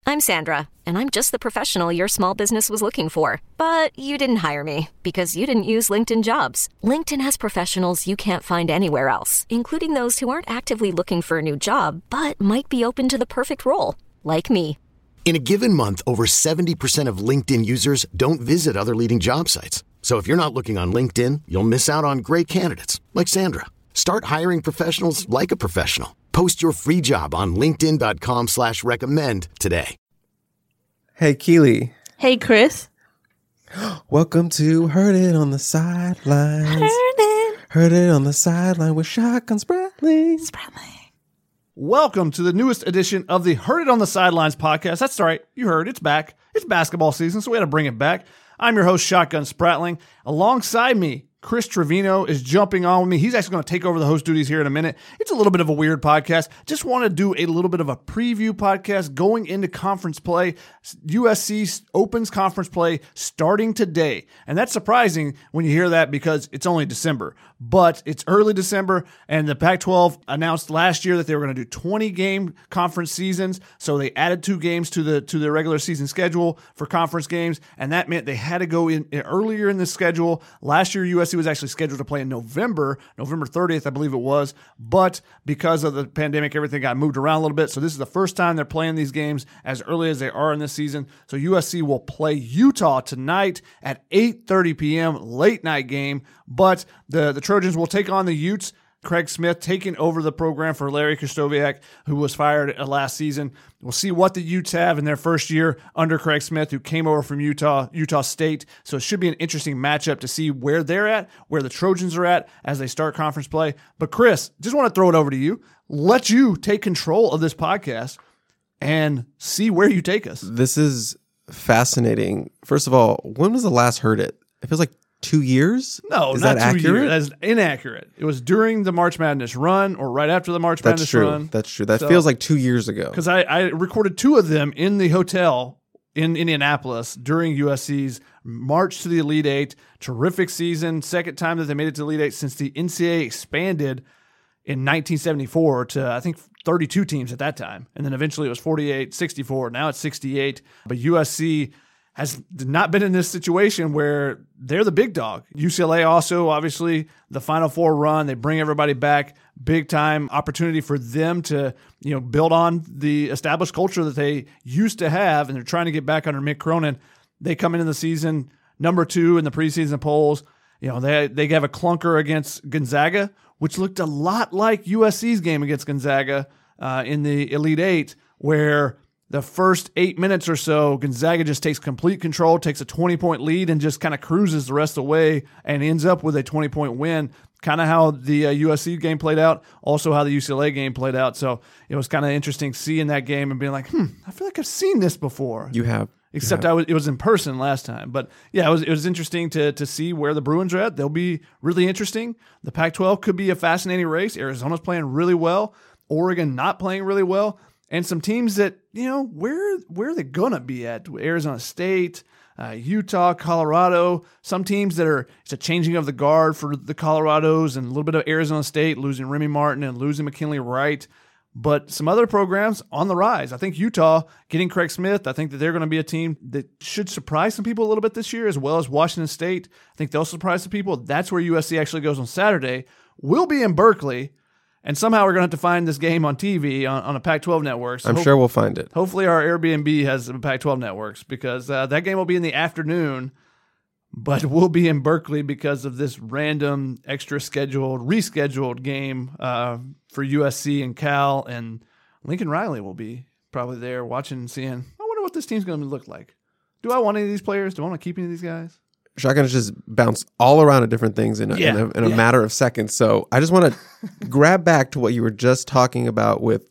I'm Sandra, and I'm just the professional your small business was looking for. But you didn't hire me because you didn't use LinkedIn Jobs. LinkedIn has professionals you can't find anywhere else, including those who aren't actively looking for a new job, but might be open to the perfect role, like me. In a given month, over 70% of LinkedIn users don't visit other leading job sites. So if you're not looking on LinkedIn, you'll miss out on great candidates like Sandra. Start hiring professionals like a professional. Post your free job on linkedin.com/recommend today. Hey, Keely. Hey, Chris. Welcome to Heard It on the Sidelines. Heard it on the sideline with Shotgun Spratling. Welcome to the newest edition of the Heard It on the Sidelines podcast. That's right, you heard, it's back. It's basketball season, so we had to bring it back. I'm your host, Shotgun Spratling. Alongside me, Chris Trevino is jumping on with me. He's actually going to take over the host duties here in a minute. It's a little bit of a weird podcast. Just want to do a little bit of a preview podcast going into conference play. USC opens conference play starting today. And that's surprising when you hear that because it's only December. But it's early December, and the Pac-12 announced last year that they were going to do 20-game conference seasons. So they added 2 games to their regular season schedule for conference games, and that meant they had to go in earlier in the schedule. Last year, USC was actually scheduled to play in November 30th, I believe it was. But because of the pandemic, everything got moved around a little bit. So this is the first time they're playing these games as early as they are in this season. So USC will play Utah tonight at 8:30 p.m., late night game. But the Trojans will take on the Utes. Craig Smith taking over the program for Larry Krystkowiak, who was fired last season. We'll see what the Utes have in their first year under Craig Smith, who came over from Utah State. So it should be an interesting matchup to see where they're at, where the Trojans are at as they start conference play. But Chris, just want to throw it over to you. Let you take control of this podcast and see where you take us. This is fascinating. First of all, when was the last Heard It? It feels like 2 years? No, is not that 2 accurate? years. That's inaccurate. It was during the March Madness run or right after the March Madness run. That's true. That feels like 2 years ago. Because I recorded 2 of them in the hotel in Indianapolis during USC's march to the Elite Eight. Terrific season. Second time that they made it to the Elite Eight since the NCAA expanded in 1974 to, I think, 32 teams at that time. And then eventually it was 48, 64. Now it's 68. But USC has not been in this situation where they're the big dog. UCLA also, obviously, the Final Four run, they bring everybody back, big time opportunity for them to, build on the established culture that they used to have, and they're trying to get back under Mick Cronin. They come into the season number 2 in the preseason polls. They have a clunker against Gonzaga, which looked a lot like USC's game against Gonzaga in the Elite Eight, where the first 8 minutes or so, Gonzaga just takes complete control, takes a 20-point lead, and just kind of cruises the rest of the way and ends up with a 20-point win. Kind of how the USC game played out, also how the UCLA game played out. So it was kind of interesting seeing that game and being like, I feel like I've seen this before. You have. Except it was in person last time. But yeah, it was interesting to see where the Bruins are at. They'll be really interesting. The Pac-12 could be a fascinating race. Arizona's playing really well. Oregon not playing really well. And some teams that, where are they going to be at? Arizona State, Utah, Colorado. Some teams that it's a changing of the guard for the Colorados and a little bit of Arizona State, losing Remy Martin and losing McKinley Wright. But some other programs on the rise. I think Utah getting Craig Smith, I think that they're going to be a team that should surprise some people a little bit this year, as well as Washington State. I think they'll surprise some people. That's where USC actually goes on Saturday. We'll be in Berkeley. And somehow we're going to have to find this game on TV on a Pac-12 network. So I'm sure we'll find it. Hopefully our Airbnb has Pac-12 networks because that game will be in the afternoon, but we'll be in Berkeley because of this random rescheduled game for USC and Cal. And Lincoln Riley will be probably there watching and seeing, I wonder what this team's going to look like. Do I want any of these players? Do I want to keep any of these guys? Shotgun just bounced all around at different things in a matter of seconds. So I just want to grab back to what you were just talking about with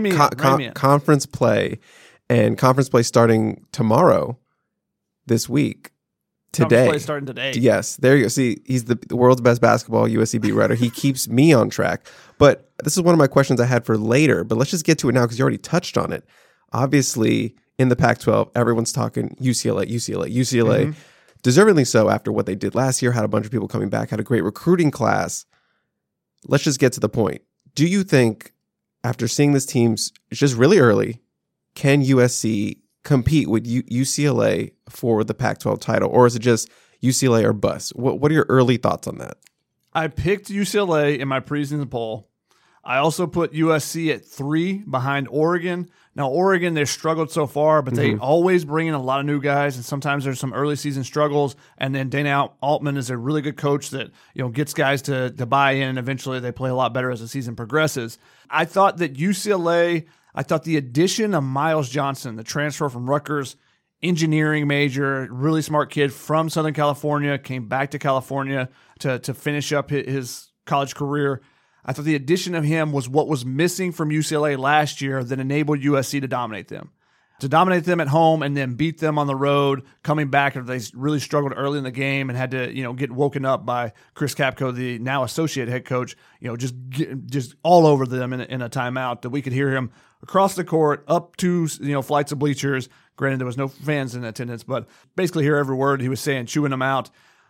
conference play, and conference play starting tomorrow, this week, today. Conference play starting today. Yes, there you go. See, he's the world's best basketball USC beat writer. He keeps me on track. But this is one of my questions I had for later. But let's just get to it now because you already touched on it. Obviously, in the Pac-12, everyone's talking UCLA. Mm-hmm. Deservingly so after what they did last year, had a bunch of people coming back, had a great recruiting class. Let's just get to the point. Do you think, after seeing this team's, it's just really early, can USC compete with UCLA for the Pac-12 title, or is it just UCLA or bust? What are your early thoughts on that? I picked UCLA in my preseason poll. I also put USC at 3 behind Oregon. Now, Oregon, they've struggled so far, but they always bring in a lot of new guys, and sometimes there's some early season struggles. And then Dana Altman is a really good coach that gets guys to buy in. Eventually, they play a lot better as the season progresses. I thought that UCLA, the addition of Miles Johnson, the transfer from Rutgers, engineering major, really smart kid from Southern California, came back to California to finish up his college career. I thought the addition of him was what was missing from UCLA last year that enabled USC to dominate them. To dominate them at home and then beat them on the road, coming back after they really struggled early in the game and had to, get woken up by Chris Capco, the now associate head coach, just all over them in a timeout that we could hear him across the court, up to, flights of bleachers. Granted, there was no fans in attendance, but basically hear every word he was saying, chewing them out.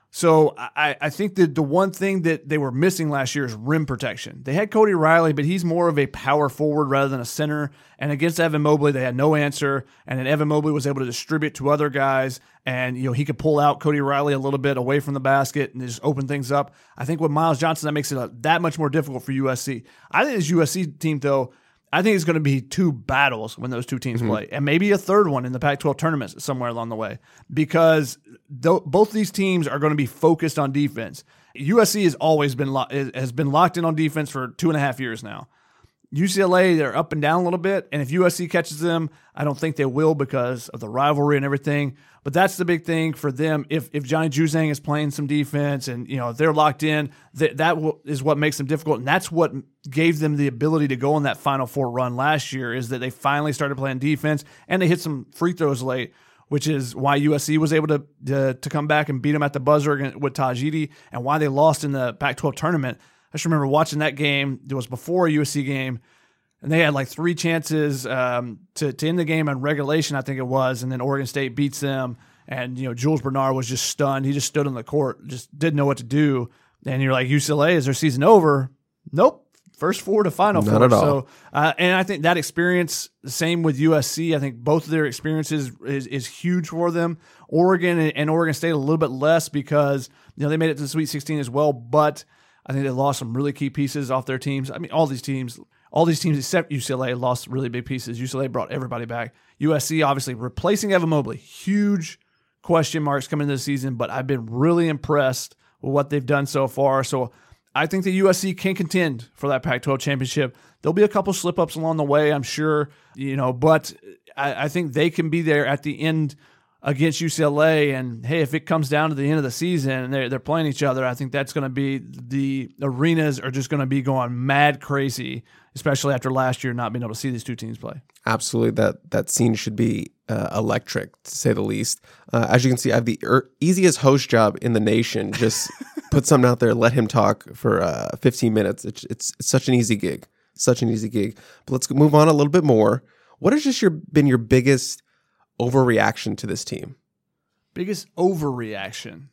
So I think that the one thing that they were missing last year is rim protection. They had Cody Riley, but he's more of a power forward rather than a center. And against Evan Mobley, they had no answer. And then Evan Mobley was able to distribute to other guys. And, he could pull out Cody Riley a little bit away from the basket and just open things up. I think with Miles Johnson, that makes it that much more difficult for USC. I think this USC team, though, I think it's going to be 2 battles when those 2 teams play, and maybe a third one in the Pac-12 tournament somewhere along the way, because both these teams are going to be focused on defense. USC has always been locked in on defense for 2.5 years now. UCLA, they're up and down a little bit, and if USC catches them, I don't think they will because of the rivalry and everything. But that's the big thing for them. If Johnny Juzang is playing some defense and if they're locked in, that is what makes them difficult, and that's what gave them the ability to go on that Final Four run last year. Is that they finally started playing defense and they hit some free throws late, which is why USC was able to come back and beat them at the buzzer with Tajidi, and why they lost in the Pac-12 tournament. I just remember watching that game. It was before a USC game, and they had like 3 chances to end the game in regulation, I think it was, and then Oregon State beats them, and Jules Bernard was just stunned. He just stood on the court, just didn't know what to do. And you're like, UCLA, is their season over? Nope. First 4 to Final Four. Not at all. So, and I think that experience, the same with USC. I think both of their experiences is huge for them. Oregon and Oregon State a little bit less because they made it to the Sweet 16 as well, but I think they lost some really key pieces off their teams. I mean, all these teams except UCLA lost really big pieces. UCLA brought everybody back. USC obviously replacing Evan Mobley, huge question marks coming into the season, but I've been really impressed with what they've done so far. So I think the USC can contend for that Pac-12 championship. There'll be a couple slip-ups along the way, I'm sure, but I think they can be there at the end against UCLA. And hey, if it comes down to the end of the season and they're playing each other, I think that's going to be, the arenas are just going to be going mad crazy, especially after last year not being able to see these 2 teams play. Absolutely. That scene should be electric, to say the least. As you can see, I have the easiest host job in the nation. Just put something out there, let him talk for 15 minutes. It's such an easy gig. Such an easy gig. But let's move on a little bit more. What has just been your biggest overreaction to this team? Biggest overreaction?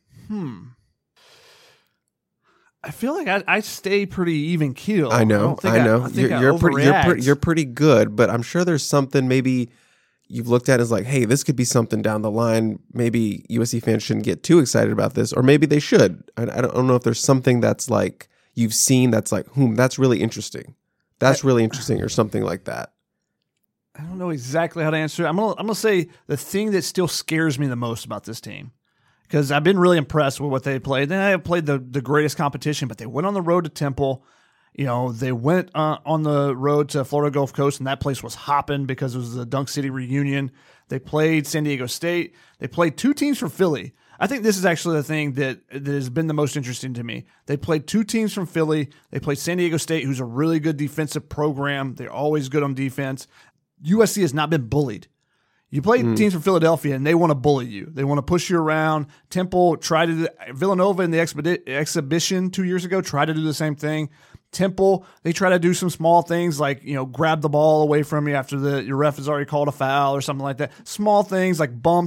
I feel like I stay pretty even keel. I know. You're pretty good, but I'm sure there's something maybe you've looked at as like, hey, this could be something down the line. Maybe USC fans shouldn't get too excited about this, or maybe they should. I don't know if there's something that's like you've seen that's like, that's really interesting. That's really interesting, or something like that. I don't know exactly how to answer it. I'm gonna say the thing that still scares me the most about this team, because I've been really impressed with what they played. They have played the greatest competition, but they went on the road to Temple. They went on the road to Florida Gulf Coast, and that place was hopping because it was the Dunk City reunion. They played San Diego State. They played 2 teams from Philly. I think this is actually the thing that has been the most interesting to me. They played 2 teams from Philly. They played San Diego State, who's a really good defensive program. They're always good on defense. USC has not been bullied. You play teams from Philadelphia, and they want to bully you. They want to push you around. Temple tried to do Villanova in the exhibition 2 years ago, tried to do the same thing. Temple, they try to do some small things like, grab the ball away from you after your ref has already called a foul or something like that. Small things like bumps,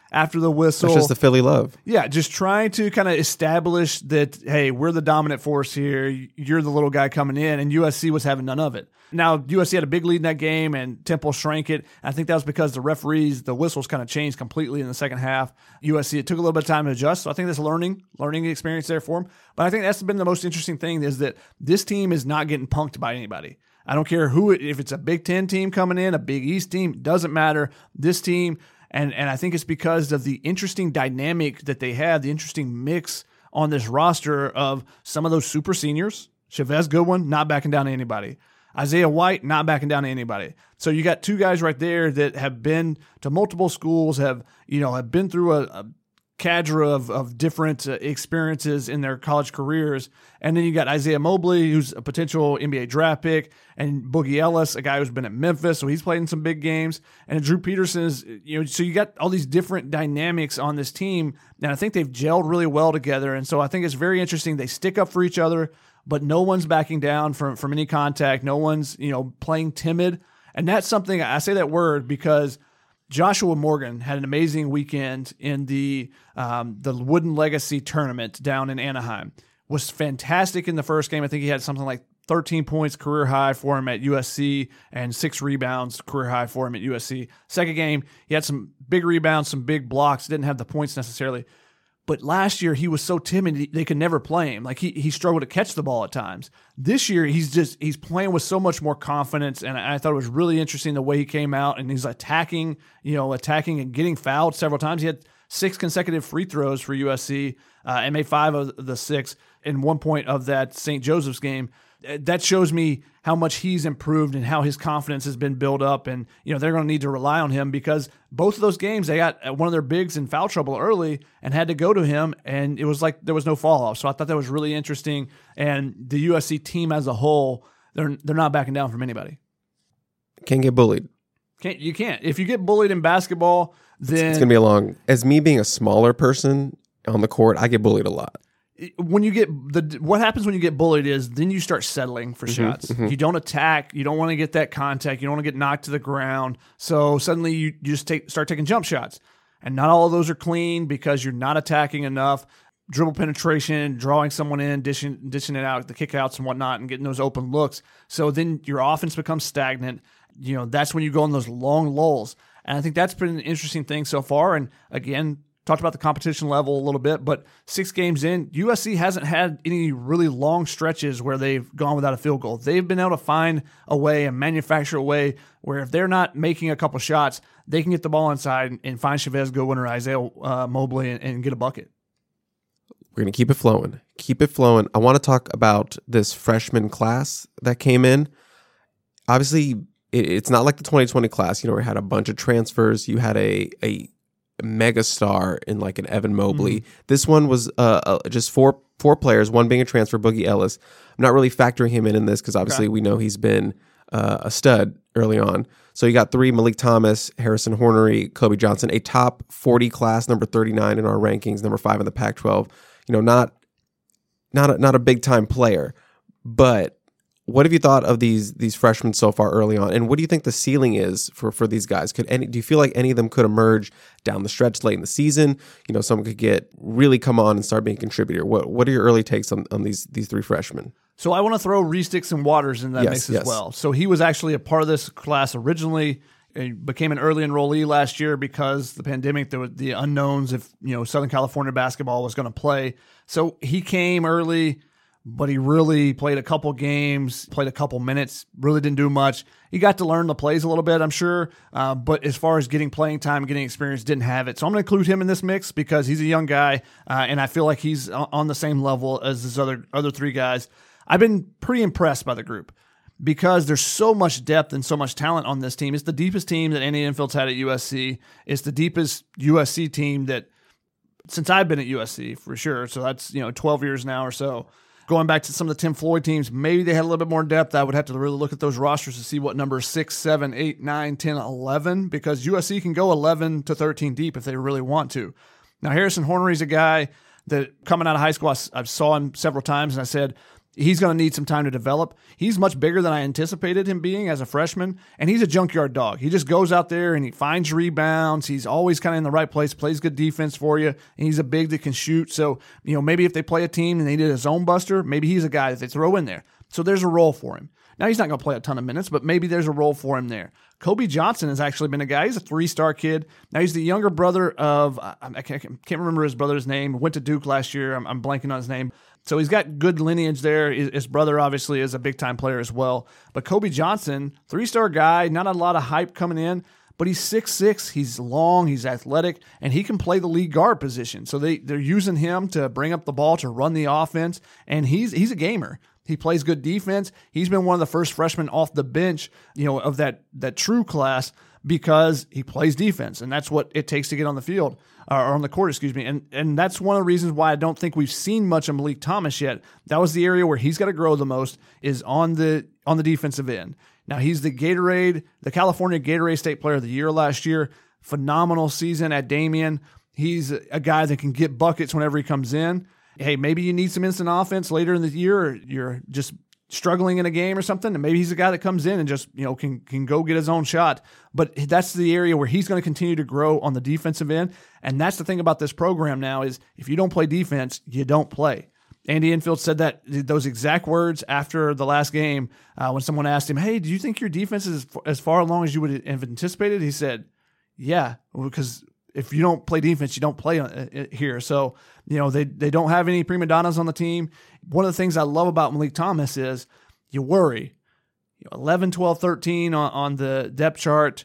after the whistle. That's just the Philly love. Yeah, just trying to kind of establish that, hey, we're the dominant force here. You're the little guy coming in, and USC was having none of it. Now, USC had a big lead in that game, and Temple shrank it. I think that was because the referees, the whistles kind of changed completely in the second half. USC, it took a little bit of time to adjust, so I think that's a learning experience there for them. But I think that's been the most interesting thing is that this team is not getting punked by anybody. I don't care if it's a Big Ten team coming in, a Big East team, doesn't matter. This team, and I think it's because of the interesting dynamic that they have, the interesting mix on this roster of some of those super seniors. Chavez Goodwin, not backing down to anybody. Isaiah White, not backing down to anybody. So you got two guys right there that have been to multiple schools, have been through a cadre of different experiences in their college careers. And then you got Isaiah Mobley, who's a potential NBA draft pick, and Boogie Ellis, a guy who's been at Memphis, so he's played in some big games. And Drew Peterson is, so you got all these different dynamics on this team, and I think they've gelled really well together. And so I think it's very interesting. They stick up for each other, but no one's backing down from any contact. No one's, playing timid. And that's something, I say that word because Joshua Morgan had an amazing weekend in the Wooden Legacy tournament down in Anaheim. Was fantastic in the first game. I think he had something like 13 points, career high for him at USC, and 6 rebounds, career high for him at USC. Second game, he had some big rebounds, some big blocks, didn't have the points necessarily. But last year, he was so timid, they could never play him. Like, he struggled to catch the ball at times. This year, he's playing with so much more confidence, and I thought it was really interesting the way he came out, and he's attacking and getting fouled several times. He had 6 consecutive free throws for USC and made 5 of the 6 in 1 point of that St. Joseph's game. That shows me how much he's improved and how his confidence has been built up. And, they're going to need to rely on him because both of those games, they got one of their bigs in foul trouble early and had to go to him. And it was like there was no fall off. So I thought that was really interesting. And the USC team as a whole, they're not backing down from anybody. Can't get bullied. You can't. If you get bullied in basketball, then it's going to be as me being a smaller person on the court, I get bullied a lot. When you get what happens when you get bullied is then you start settling for shots. Mm-hmm. You don't attack. You don't want to get that contact. You don't want to get knocked to the ground. So suddenly you just start taking jump shots. And not all of those are clean because you're not attacking enough. Dribble penetration, drawing someone in, dishing it out, the kickouts and whatnot, and getting those open looks. So then your offense becomes stagnant. That's when you go on those long lulls. And I think that's been an interesting thing so far. And again, talked about the competition level a little bit, but 6 games in, USC hasn't had any really long stretches where they've gone without a field goal. They've been able to find a way and manufacture a way where if they're not making a couple shots, they can get the ball inside and find Chavez Goodwin or Isaiah Mobley and get a bucket. We're going to keep it flowing. Keep it flowing. I want to talk about this freshman class that came in. Obviously, it's not like the 2020 class, where we had a bunch of transfers. You had a megastar in like an Evan Mobley. Mm-hmm. This one was just four players, one being a transfer, Boogie Ellis. I'm not really factoring him in this because obviously we know he's been a stud early on. So you got 3, Malik Thomas, Harrison Hornery, Kobe Johnson, a top 40 class, number 39 in our rankings, number 5 in the Pac-12. Not a big time player, but what have you thought of these freshmen so far early on? And what do you think the ceiling is for these guys? Do you feel like any of them could emerge down the stretch late in the season? Someone could really come on and start being a contributor. What are your early takes on these 3 freshmen? So I want to throw Reesticks and Waters in that mix as well. So he was actually a part of this class originally. He became an early enrollee last year because the pandemic, there were the unknowns if Southern California basketball was going to play. So he came early, but he really played a couple games, played a couple minutes, really didn't do much. He got to learn the plays a little bit, I'm sure, but as far as getting playing time, getting experience, didn't have it. So I'm going to include him in this mix because he's a young guy, and I feel like he's on the same level as this other 3 guys. I've been pretty impressed by the group because there's so much depth and so much talent on this team. It's the deepest team that Andy Enfield's had at USC. It's the deepest USC team that since I've been at USC, for sure. So that's 12 years now or so. Going back to some of the Tim Floyd teams, maybe they had a little bit more depth. I would have to really look at those rosters to see what numbers 6, 7, 8, 9, 10, 11, because USC can go 11 to 13 deep if they really want to. Now, Harrison Hornery's a guy that coming out of high school, I saw him several times, and I said, He's going to need some time to develop. He's much bigger than I anticipated him being as a freshman, and he's a junkyard dog. He just goes out there and he finds rebounds. He's always kind of in the right place, plays good defense for you, and he's a big that can shoot. So, maybe if they play a team and they need a zone buster, maybe he's a guy that they throw in there. So there's a role for him. Now, he's not going to play a ton of minutes, but maybe there's a role for him there. Kobe Johnson has actually been a guy. He's a 3-star kid. Now, he's the younger brother of, I can't remember his brother's name. Went to Duke last year. I'm blanking on his name. So he's got good lineage there. His brother obviously is a big-time player as well. But Kobe Johnson, 3-star guy, not a lot of hype coming in, but he's 6'6", he's long, he's athletic, and he can play the lead guard position. So they're using him to bring up the ball, to run the offense, and he's a gamer. He plays good defense. He's been one of the first freshmen off the bench, of that true class, because he plays defense, and that's what it takes to get on the field, or on the court, excuse me. And that's one of the reasons why I don't think we've seen much of Malik Thomas yet. That was the area where he's got to grow the most, is on the defensive end. Now, he's the California Gatorade State Player of the Year last year. Phenomenal season at Damien. He's a guy that can get buckets whenever he comes in. Hey, maybe you need some instant offense later in the year, or you're just struggling in a game or something, and maybe he's a guy that comes in and just can go get his own shot. But that's the area where he's going to continue to grow on the defensive end. And that's the thing about this program now, is if you don't play defense, you don't play. Andy Enfield said those exact words after the last game when someone asked him, "Hey, do you think your defense is as far along as you would have anticipated?" He said, "Yeah, because if you don't play defense, you don't play here." So, they don't have any prima donnas on the team. One of the things I love about Malik Thomas is you worry. 11, 12, 13 on the depth chart.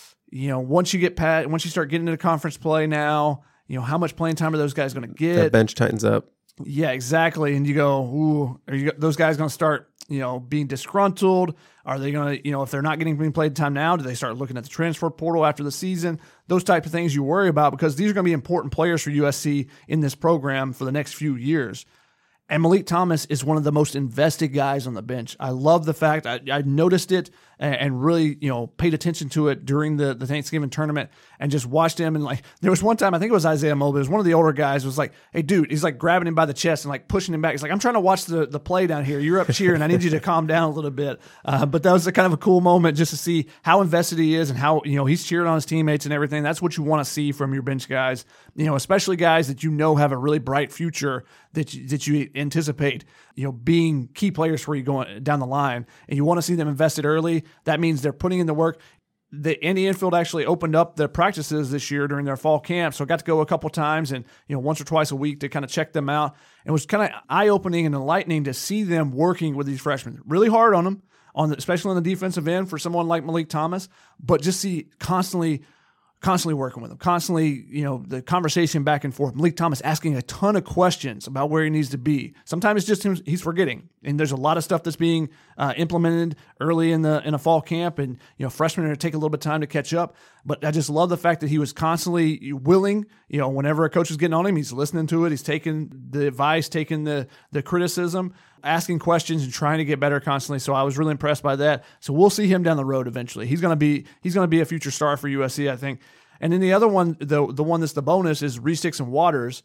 Once you start getting into conference play now, how much playing time are those guys going to get? That bench tightens up. Yeah, exactly. And you go, ooh, those guys going to start, being disgruntled? Are they going to, if they're not getting played time now, do they start looking at the transfer portal after the season? Those type of things you worry about, because these are going to be important players for USC in this program for the next few years. And Malik Thomas is one of the most invested guys on the bench. I love the fact I noticed it and really, paid attention to it during the Thanksgiving tournament, and just watched him. And there was one time, I think it was Isaiah Mobile, it was one of the older guys, was like, "Hey, dude," he's grabbing him by the chest and pushing him back. He's like, "I'm trying to watch the play down here. You're up cheering. I need you to calm down a little bit." But that was kind of a cool moment just to see how invested he is and how, he's cheering on his teammates and everything. That's what you want to see from your bench guys, especially guys that have a really bright future that you anticipate, being key players for you going down the line, and you want to see them invested early. That means they're putting in the work. The Andy Enfield actually opened up the practices this year during their fall camp, so I got to go a couple times and once or twice a week to kind of check them out. It was kind of eye-opening and enlightening to see them working with these freshmen. Really hard on them, especially on the defensive end for someone like Malik Thomas, but just see constantly working with him, constantly, the conversation back and forth. Malik Thomas asking a ton of questions about where he needs to be. Sometimes it's just him, he's forgetting, and there's a lot of stuff that's being implemented early in a fall camp, and freshmen are going to take a little bit of time to catch up. But I just love the fact that he was constantly willing. Whenever a coach was getting on him, he's listening to it. He's taking the advice, taking the criticism, asking questions, and trying to get better constantly. So I was really impressed by that. So we'll see him down the road eventually. He's going to be a future star for USC, I think. And then the other one, the one that's the bonus, is Reese Dixon Waters,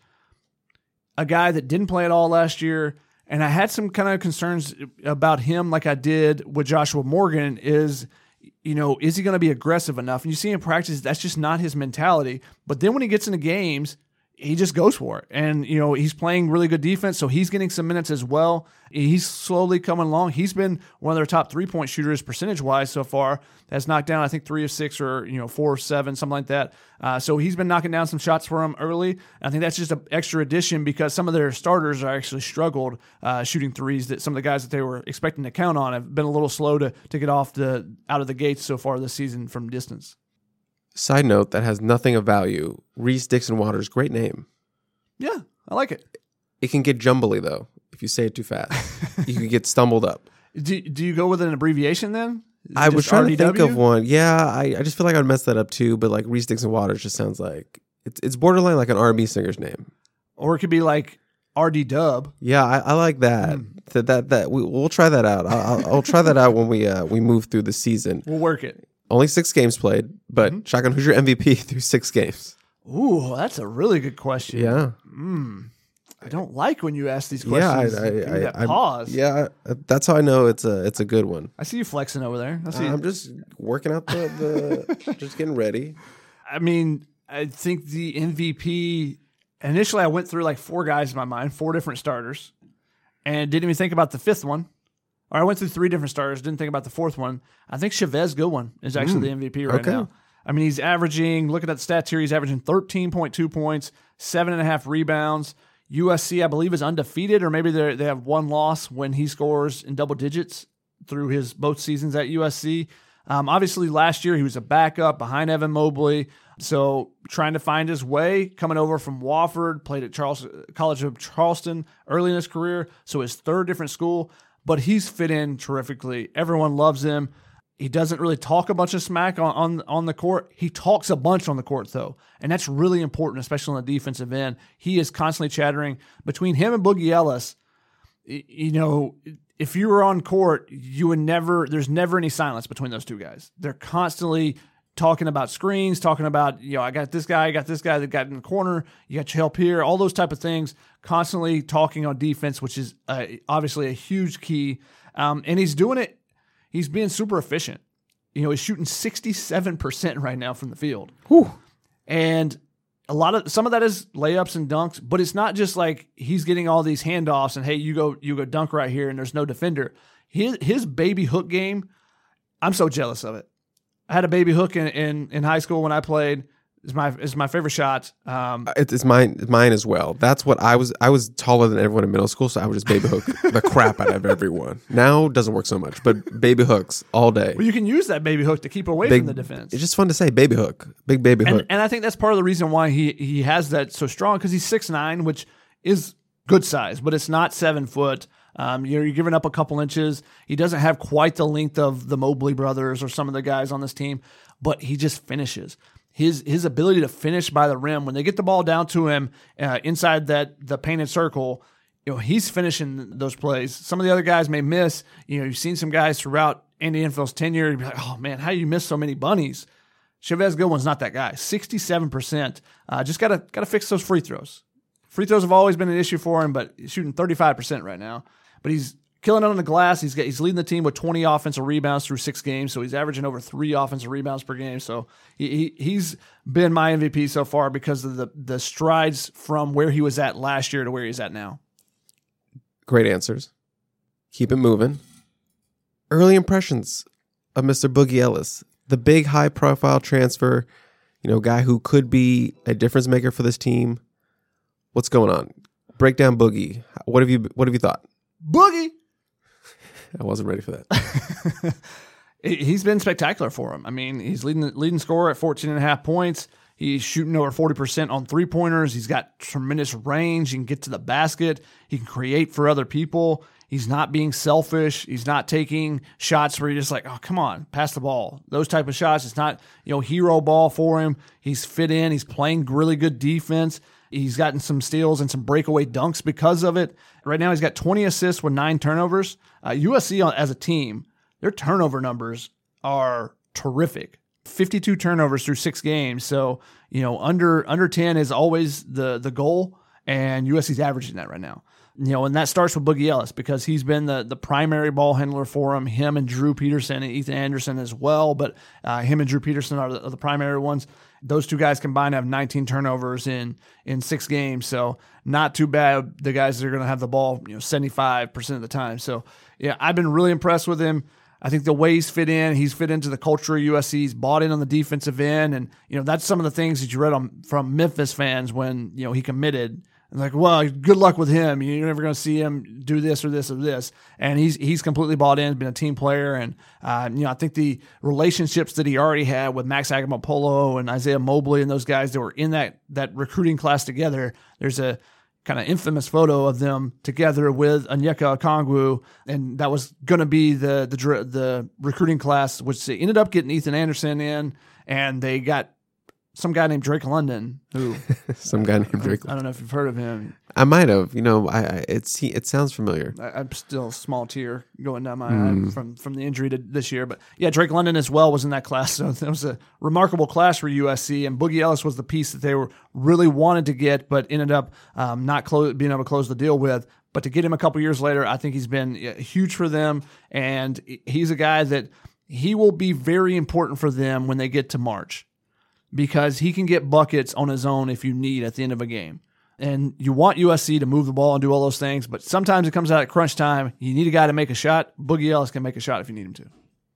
a guy that didn't play at all last year. And I had some kind of concerns about him, like I did with Joshua Morgan, is he going to be aggressive enough? And you see in practice, that's just not his mentality. But then when he gets into games, he just goes for it. And, he's playing really good defense, so he's getting some minutes as well. He's slowly coming along. He's been one of their top 3-point shooters percentage-wise so far. Has knocked down, I think, 3 of 6 or, 4 of 7, something like that. So he's been knocking down some shots for him early. I think that's just an extra addition because some of their starters are actually struggled shooting threes. That some of the guys that they were expecting to count on have been a little slow to get out of the gates so far this season from distance. Side note that has nothing of value. Reese Dixon Waters, great name. Yeah, I like it. It can get jumbly, though, if you say it too fast. You can get stumbled up. Do you go with an abbreviation then? I was trying to think of one. Yeah, I just feel like I'd mess that up too, but Reese Dixon Waters just sounds like it's borderline like an R&B singer's name. Or it could be like RD Dub. Yeah, I like that. We'll try that out. I'll try that out when we move through the season. We'll work it. Only 6 games played, but Shotgun, who's your MVP through 6 games? Ooh, that's a really good question. Yeah. I don't like when you ask these questions. Yeah, I pause. Yeah, that's how I know it's a good one. I see you flexing over there. I'm just working out the just getting ready. I mean, I think the MVP, initially I went through like 4 guys in my mind, 4 different starters, and didn't even think about the 5th one. Or I went through 3 different starters, didn't think about the 4th one. I think Chavez Goodwin is actually the MVP right now. I mean, he's averaging, looking at the stats here, he's averaging 13.2 points, 7.5 rebounds. USC, I believe, is undefeated, or maybe they have 1 loss when he scores in double digits through his both seasons at USC. Obviously, last year he was a backup behind Evan Mobley, so trying to find his way, coming over from Wofford, played at College of Charleston early in his career, so his 3rd different school, but he's fit in terrifically. Everyone loves him. He doesn't really talk a bunch of smack on the court. He talks a bunch on the court, though, and that's really important, especially on the defensive end. He is constantly chattering. Between him and Boogie Ellis, you know, if you were on court, there's never any silence between those 2 guys. They're constantly talking about screens, talking about, you know, I got this guy that got in the corner, you got your help here, all those type of things, constantly talking on defense, which is obviously a huge key. And he's doing it. He's being super efficient. You know, he's shooting 67% right now from the field. Whew. And some of that is layups and dunks, but it's not just like he's getting all these handoffs and, hey, you go dunk right here and there's no defender. His baby hook game, I'm so jealous of it. I had a baby hook in high school when I played. It's my favorite shot. It's mine as well. That's what I was taller than everyone in middle school, so I would just baby hook the crap out of everyone. Now it doesn't work so much, but baby hooks all day. Well, you can use that baby hook to keep away from the defense. It's just fun to say baby hook, big baby hook. And I think that's part of the reason why he has that so strong, because he's 6'9", which is good size, but it's not 7 foot. You're giving up a couple inches. He doesn't have quite the length of the Mobley brothers or some of the guys on this team, but he just finishes. His ability to finish by the rim, when they get the ball down to him inside the painted circle, you know, he's finishing those plays. Some of the other guys may miss. You know, you've seen some guys throughout Andy Infield's tenure. You'd be like, oh man, how do you miss so many bunnies? Chavez Goodwin's not that guy. 67%. Just gotta fix those free throws. Free throws have always been an issue for him, but he's shooting 35% right now. But he's killing it on the glass. He's leading the team with 20 offensive rebounds through 6 games, so he's averaging over 3 offensive rebounds per game. So he's been my MVP so far because of the strides from where he was at last year to where he's at now. Great answers. Keep it moving. Early impressions of Mr. Boogie Ellis, the big high-profile transfer, you know, guy who could be a difference maker for this team. What's going on? Break down Boogie. What have you thought? Boogie. I wasn't ready for that. He's been spectacular for him. I mean, he's leading scorer at 14.5 points. He's shooting over 40% on 3-pointers. He's got tremendous range. He can get to the basket. He can create for other people. He's not being selfish. He's not taking shots where you're just like, oh, come on, pass the ball. Those type of shots. It's not, you know, hero ball for him. He's fit in. He's playing really good defense. He's gotten some steals and some breakaway dunks because of it. Right now, he's got 20 assists with 9 turnovers. USC as a team, their turnover numbers are terrific. 52 turnovers through 6 games. So, you know, under 10 is always the goal, and USC's averaging that right now. You know, and that starts with Boogie Ellis because he's been the primary ball handler for him and Drew Peterson and Ethan Anderson as well, but him and Drew Peterson are the primary ones. Those 2 guys combined have 19 turnovers in 6 games, so not too bad. The guys that are going to have the ball, you know, 75% of the time. So, yeah, I've been really impressed with him. I think the way he's fit into the culture of USC. He's bought in on the defensive end, and you know that's some of the things that you read from Memphis fans when you know he committed. And like, well, good luck with him. You're never going to see him do this or this or this. And he's completely bought in, been a team player. And, you know, I think the relationships that he already had with Max Agapolo and Isaiah Mobley and those guys that were in that recruiting class together, there's a kind of infamous photo of them together with Onyeka Okongwu. And that was going to be the recruiting class, which they ended up getting Ethan Anderson in. And they got some guy named Drake London, who Some guy named Drake. I don't know if you've heard of him. I might have. It sounds familiar. I'm still a small tear going down my eye from the injury to this year. But yeah, Drake London as well was in that class. So that was a remarkable class for USC. And Boogie Ellis was the piece that they were really wanted to get, but ended up not being able to close the deal with. But to get him a couple years later, I think he's been huge for them. And he's a guy that he will be very important for them when they get to March, because he can get buckets on his own if you need at the end of a game. And you want USC to move the ball and do all those things, but sometimes it comes out at crunch time. You need a guy to make a shot. Boogie Ellis can make a shot if you need him to.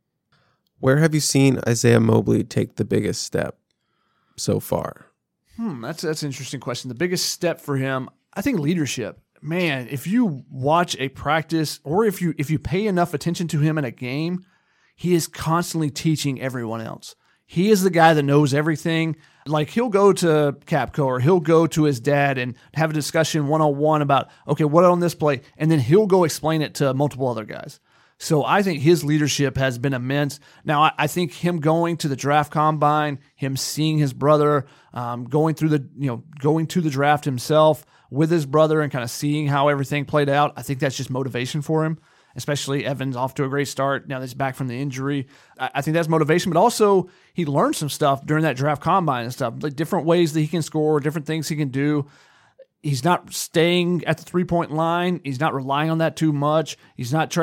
Where have you seen Isaiah Mobley take the biggest step so far? That's an interesting question. The biggest step for him, I think leadership. Man, if you watch a practice or if you pay enough attention to him in a game, he is constantly teaching everyone else. He is the guy that knows everything. Like, he'll go to Capco or he'll go to his dad and have a discussion one-on-one about, okay, what on this play? And then he'll go explain it to multiple other guys. So I think his leadership has been immense. Now, I think him going to the draft combine, him seeing his brother, going to the draft himself with his brother and kind of seeing how everything played out, I think that's just motivation for him. Especially Evans off to a great start now that he's back from the injury. I think that's motivation, but also he learned some stuff during that draft combine and stuff, like different ways that he can score, different things he can do. He's not staying at the three-point line. He's not relying on that too much. He's not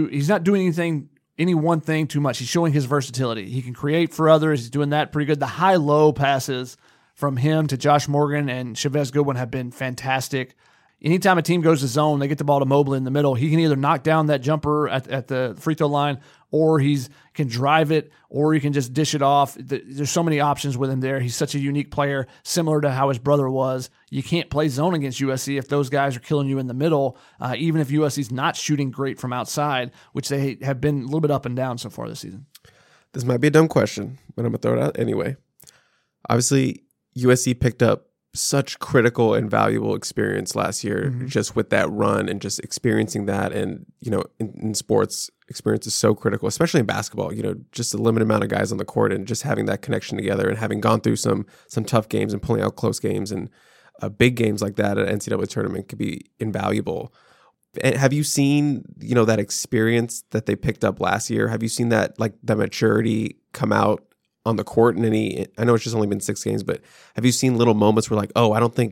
doing any one thing too much. He's showing his versatility. He can create for others. He's doing that pretty good. The high-low passes from him to Josh Morgan and Chavez Goodwin have been fantastic. Anytime a team goes to zone, they get the ball to Mobley in the middle. He can either knock down that jumper at the free throw line, or he can drive it, or he can just dish it off. There's so many options with him there. He's such a unique player, similar to how his brother was. You can't play zone against USC if those guys are killing you in the middle, even if USC's not shooting great from outside, which they have been a little bit up and down so far this season. This might be a dumb question, but I'm going to throw it out anyway. Obviously, USC picked up such critical and valuable experience last year, just with that run and just experiencing that. And, in sports, experience is so critical, especially in basketball, just a limited amount of guys on the court and just having that connection together and having gone through some tough games and pulling out close games and big games like that at an NCAA tournament could be invaluable. And have you seen, that experience that they picked up last year? Have you seen that, like, the maturity come out on the court in I know it's just only been 6 games, but have you seen little moments where, like, oh, I don't think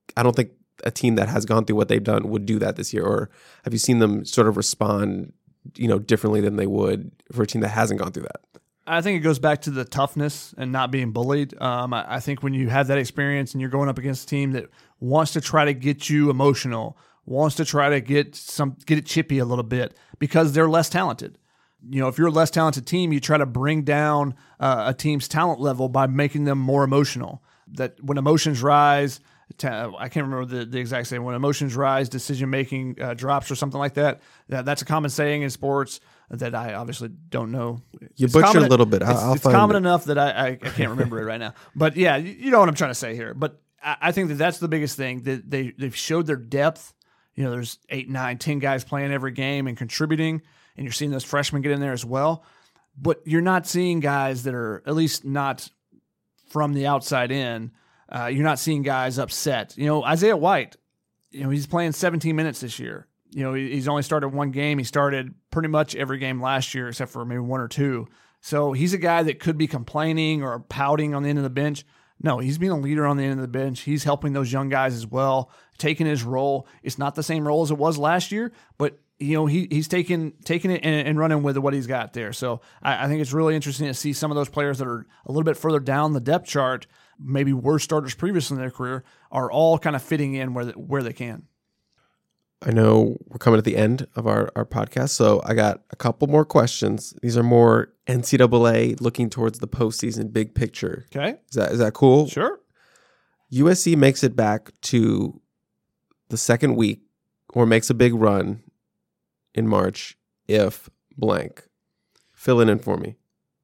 a team that has gone through what they've done would do that this year? Or have you seen them sort of respond, differently than they would for a team that hasn't gone through that? I think it goes back to the toughness and not being bullied. I think when you have that experience and you're going up against a team that wants to try to get you emotional, wants to try to get it chippy a little bit because they're less talented. If you're a less talented team, you try to bring down a team's talent level by making them more emotional. That when emotions rise, I can't remember the exact saying. When emotions rise, decision-making drops or something like that. That's a common saying in sports that I obviously don't know. You butchered a little bit. It's common enough that I can't remember it right now. But yeah, you know what I'm trying to say here. But I think that's the biggest thing. That they've showed their depth. There's 8, 9, 10 guys playing every game and contributing. And you're seeing those freshmen get in there as well. But you're not seeing guys that are, at least not from the outside in, you're not seeing guys upset. Isaiah White, he's playing 17 minutes this year. He's only started one game. He started pretty much every game last year except for maybe 1 or 2. So he's a guy that could be complaining or pouting on the end of the bench. No, he's being a leader on the end of the bench. He's helping those young guys as well, taking his role. It's not the same role as it was last year, but he's taking it and running with what he's got there. So I think it's really interesting to see some of those players that are a little bit further down the depth chart, maybe were starters previously in their career, are all kind of fitting in where they can. I know we're coming at the end of our podcast, so I got a couple more questions. These are more NCAA looking towards the postseason, big picture. Okay. Is that cool? Sure. USC makes it back to the second week or makes a big run in March if blank. Fill it in for me.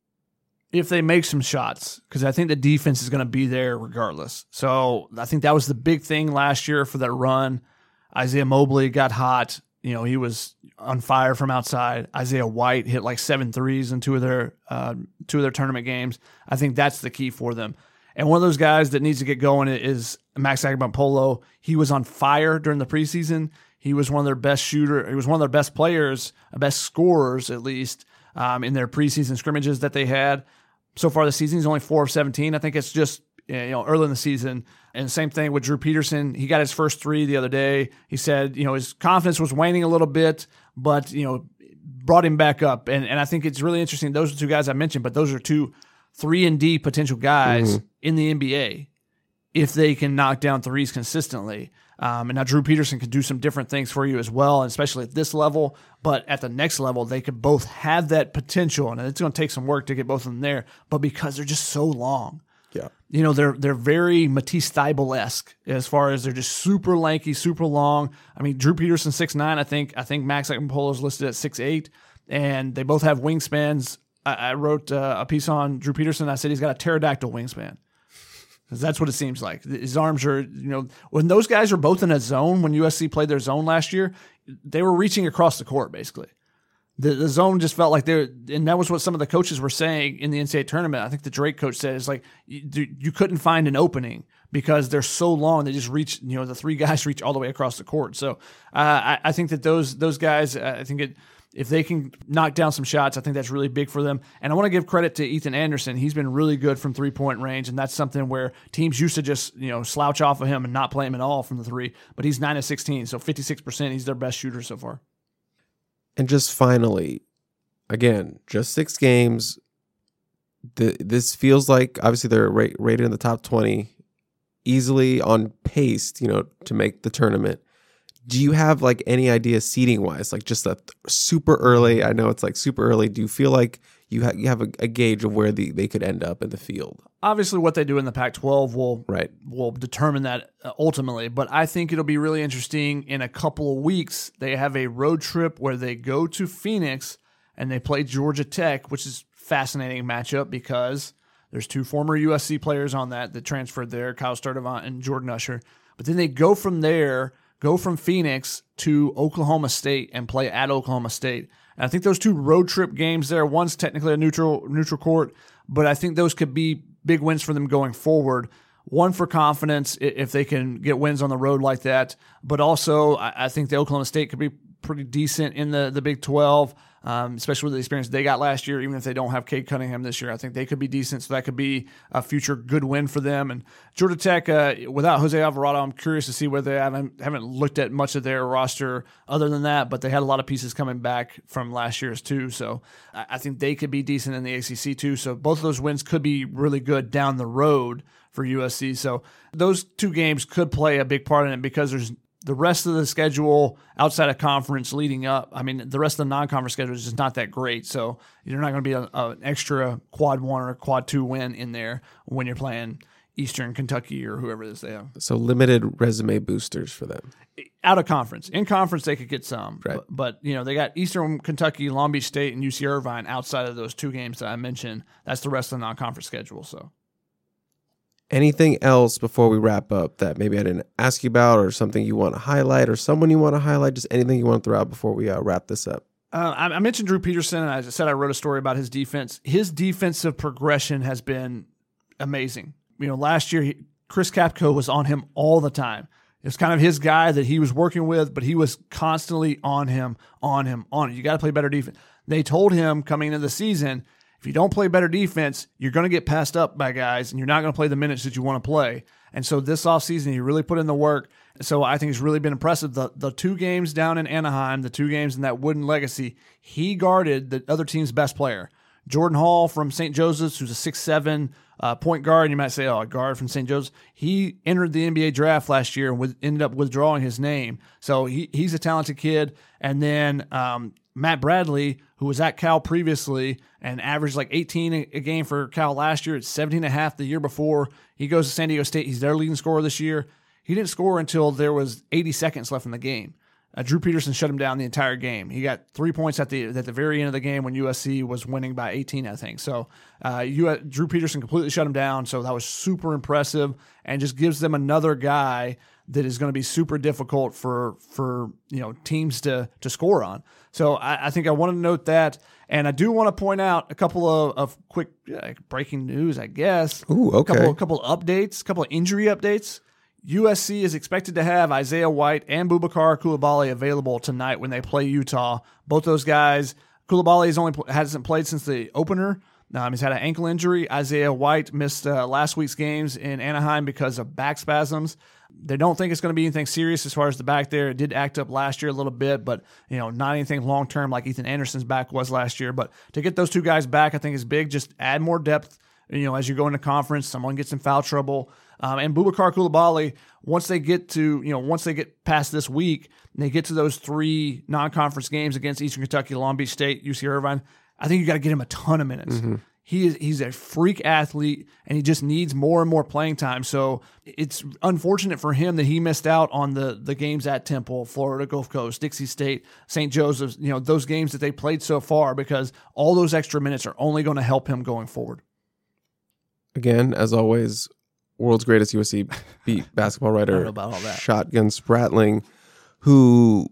If they make some shots, because I think the defense is going to be there regardless. So I think that was the big thing last year for that run. Isaiah Mobley got hot. He was on fire from outside. Isaiah White hit like 7 threes in two of their tournament games. I think that's the key for them. And one of those guys that needs to get going is Max Agbampolo. He was on fire during the preseason. He was one of their best shooters. He was one of their best players, best scorers at least, in their preseason scrimmages that they had. So far this season, he's only 4 of 17. I think it's just early in the season. And same thing with Drew Peterson. He got his first 3 the other day. He said, his confidence was waning a little bit, but, brought him back up. And I think it's really interesting. Those are 2 guys I mentioned, but those are 2 3-and-D potential guys in the NBA if they can knock down threes consistently. And now Drew Peterson can do some different things for you as well, and especially at this level. But at the next level, they could both have that potential, and it's going to take some work to get both of them there. But because they're just so long, they're very Matisse Thybulle-esque as far as they're just super lanky, super long. I mean, Drew Peterson 6'9", I think Max Agbampolo is listed at 6'8", and they both have wingspans. I wrote a piece on Drew Peterson. I said he's got a pterodactyl wingspan. Because that's what it seems like. His arms are, when those guys are both in a zone, when USC played their zone last year, they were reaching across the court, basically. The zone just felt like and that was what some of the coaches were saying in the NCAA tournament. I think the Drake coach said, it's like, you couldn't find an opening because they're so long. They just reach, the 3 guys reach all the way across the court. So I think that those guys, if they can knock down some shots, I think that's really big for them. And I want to give credit to Ethan Anderson. He's been really good from 3-point range, and that's something where teams used to just slouch off of him and not play him at all from the 3. But he's 9 of 16, so 56%. He's their best shooter so far. And just finally, again, just 6 games. This feels like, obviously, they're rated in the top 20, easily on pace, to make the tournament. Do you have any idea seeding wise, just a super early? I know it's super early. Do you feel like you have a gauge of where they could end up in the field? Obviously, what they do in the Pac-12 will determine that ultimately. But I think it'll be really interesting. In a couple of weeks, they have a road trip where they go to Phoenix and they play Georgia Tech, which is a fascinating matchup because there's 2 former USC players on that transferred there, Kyle Sturdivant and Jordan Usher. But then they go from Phoenix to Oklahoma State and play at Oklahoma State. And I think those 2 road trip games there, one's technically a neutral court, but I think those could be big wins for them going forward. One for confidence if they can get wins on the road like that, but also I think the Oklahoma State could be pretty decent in the Big 12, especially with the experience they got last year. Even if they don't have Cade Cunningham this year, I think they could be decent, so that could be a future good win for them. And Georgia Tech, without Jose Alvarado, I'm curious to see where they haven't looked at much of their roster other than that, but they had a lot of pieces coming back from last year's too, so I think they could be decent in the ACC too. So both of those wins could be really good down the road for USC. So those 2 games could play a big part in it because there's the rest of the schedule outside of conference leading up. I mean, the rest of the non-conference schedule is just not that great. So you're not going to be an extra quad 1 or quad 2 win in there when you're playing Eastern Kentucky or whoever it is they have. So limited resume boosters for them. Out of conference. In conference, they could get some. Right. But they got Eastern Kentucky, Long Beach State, and UC Irvine outside of those 2 games that I mentioned. That's the rest of the non-conference schedule. So. Anything else before we wrap up that maybe I didn't ask you about, or something you want to highlight, or someone you want to highlight? Just anything you want to throw out before we wrap this up? I mentioned Drew Peterson, and I said I wrote a story about his defense. His defensive progression has been amazing. Last year, Chris Kapko was on him all the time. It was kind of his guy that he was working with, but he was constantly on him. You got to play better defense. They told him coming into the season, if you don't play better defense, you're going to get passed up by guys, and you're not going to play the minutes that you want to play. And so this offseason, he really put in the work. So I think it's really been impressive. The 2 games down in Anaheim, the 2 games in that Wooden Legacy, he guarded the other team's best player. Jordan Hall from St. Joseph's, who's a 6'7", point guard. You might say, a guard from St. Joseph's. He entered the NBA draft last year and ended up withdrawing his name. So he's a talented kid. And then Matt Bradley, who was at Cal previously and averaged 18 a game for Cal last year. It's 17.5 the year before. He goes to San Diego State. He's their leading scorer this year. He didn't score until there was 80 seconds left in the game. Drew Peterson shut him down the entire game. He got 3 points at the very end of the game when USC was winning by 18, I think. So Drew Peterson completely shut him down, so that was super impressive and just gives them another guy that is going to be super difficult for teams to score on. So I think I wanted to note that. And I do want to point out a couple of quick breaking news, I guess. Ooh, okay. A couple updates, a couple of injury updates. USC is expected to have Isaiah White and Boubacar Coulibaly available tonight when they play Utah. Both those guys, Coulibaly hasn't played since the opener. He's had an ankle injury. Isaiah White missed last week's games in Anaheim because of back spasms. They don't think it's going to be anything serious as far as the back there. It did act up last year a little bit, but not anything long-term like Ethan Anderson's back was last year. But to get those two guys back, I think is big. Just add more depth. As you go into conference, someone gets in foul trouble. And Boubacar Coulibaly, once they get past this week, and they get to those 3 non-conference games against Eastern Kentucky, Long Beach State, UC Irvine, I think you got to get him a ton of minutes. Mm-hmm. He's a freak athlete, and he just needs more and more playing time. So it's unfortunate for him that he missed out on the games at Temple, Florida Gulf Coast, Dixie State, St. Joseph's, those games that they played so far, because all those extra minutes are only going to help him going forward. Again, as always, world's greatest USC beat basketball writer, I don't know about all that. Shotgun Spratling, who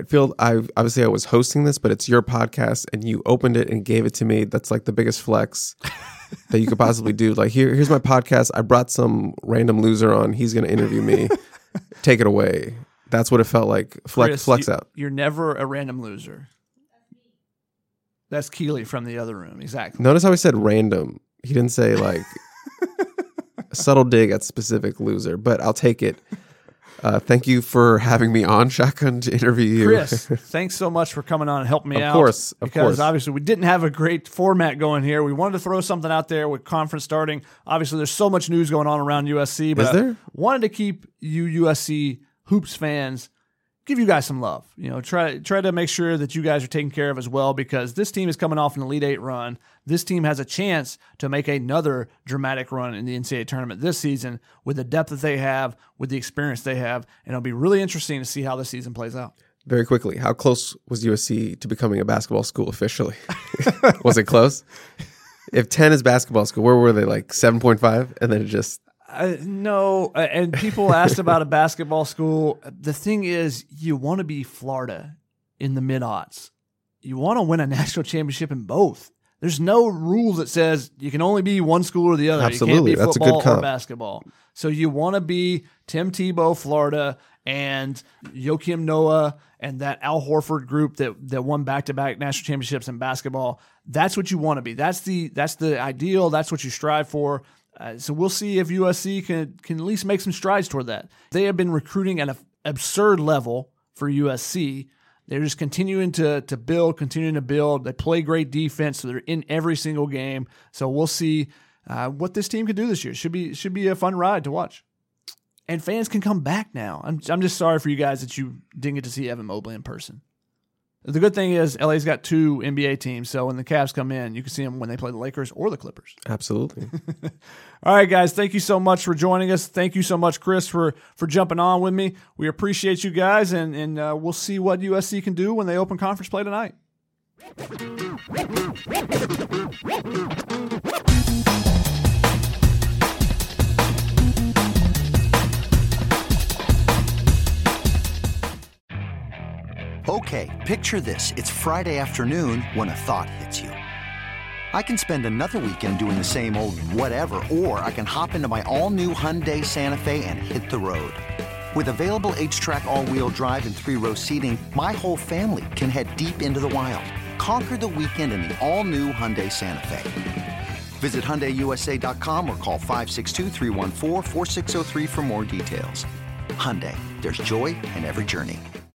I was hosting this, but it's your podcast, and you opened it and gave it to me. That's like the biggest flex that you could possibly do. Like, here's my podcast. I brought some random loser on. He's going to interview me. Take it away. That's what it felt like. Flex out. You're never a random loser. That's Keely from the other room. Exactly. Notice how he said random. He didn't say like a subtle dig at specific loser, but I'll take it. Thank you for having me on Shotgun to interview you. Chris, thanks so much for coming on and helping me out. Of course. Because obviously we didn't have a great format going here. We wanted to throw something out there with conference starting. Obviously there's so much news going on around USC, but is there? I wanted to keep you USC hoops fans, give you guys some love. Try to make sure that you guys are taken care of as well, because this team is coming off an Elite Eight run. This team has a chance to make another dramatic run in the NCAA tournament this season with the depth that they have, with the experience they have, and it'll be really interesting to see how this season plays out. Very quickly, how close was USC to becoming a basketball school officially? Was it close? If 10 is basketball school, where were they, like 7.5? And then it just... No, and people asked about a basketball school. The thing is, you want to be Florida in the mid-aughts. You want to win a national championship in both. There's no rule that says you can only be one school or the other. Absolutely. You can't be That's a football good comp. or basketball. So you want to be Tim Tebow, Florida, and Joakim Noah and that Al Horford group that won back-to-back national championships in basketball. That's what you want to be. That's the ideal. That's what you strive for. So we'll see if USC can at least make some strides toward that. They have been recruiting at an absurd level for USC. They're just continuing to build. They play great defense, so they're in every single game. So we'll see what this team can do this year. Should be a fun ride to watch. And fans can come back now. I'm just sorry for you guys that you didn't get to see Evan Mobley in person. The good thing is LA's got 2 NBA teams, so when the Cavs come in, you can see them when they play the Lakers or the Clippers. Absolutely. All right, guys, thank you so much for joining us. Thank you so much, Chris, for jumping on with me. We appreciate you guys, and we'll see what USC can do when they open conference play tonight. Okay, picture this. It's Friday afternoon when a thought hits you. I can spend another weekend doing the same old whatever, or I can hop into my all-new Hyundai Santa Fe and hit the road. With available H-Track all-wheel drive and 3-row seating, my whole family can head deep into the wild. Conquer the weekend in the all-new Hyundai Santa Fe. Visit HyundaiUSA.com or call 562-314-4603 for more details. Hyundai, there's joy in every journey.